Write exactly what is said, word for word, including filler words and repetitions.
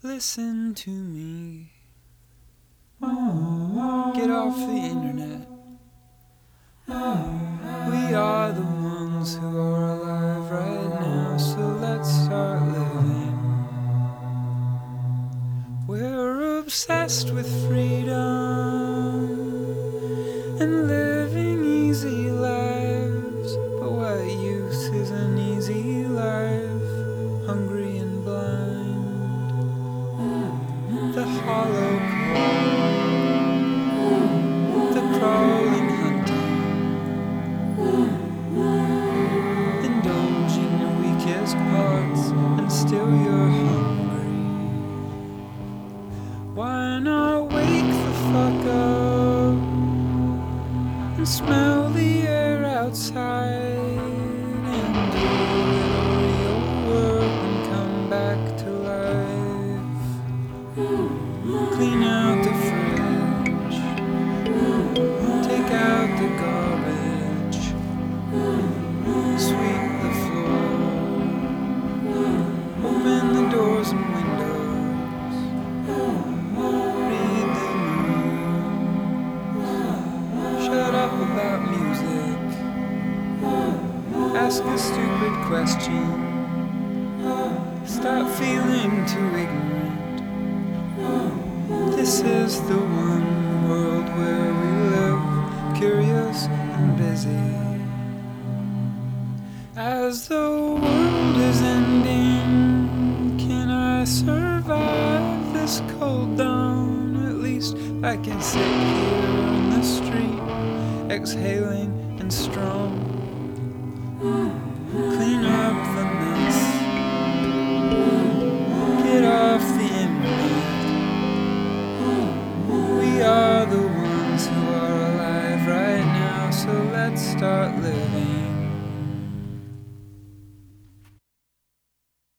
listen to me. Get off the internet. We are the ones who are alive right now, so let's start living. We're obsessed with freedom and living easy lives. But what use is an easy life, hungry and blind? The hollow call, the crawling hunting, indulging your weakest parts, and still you're hungry. Why not wake the fuck up and smell the air outside and do a little real work and come back to life? Clean out the fridge, take out the garbage, sweep the floor, open the doors and windows, read the news, shut up about music, ask a stupid question, stop feeling too ignorant. This is the one world where we live, curious and busy. As the world is ending, can I survive this cold dawn? At least I can sit here on the street, exhaling and strong. Clean up the mess, get off the internet. We are the ones who are alive right now, so let's start living.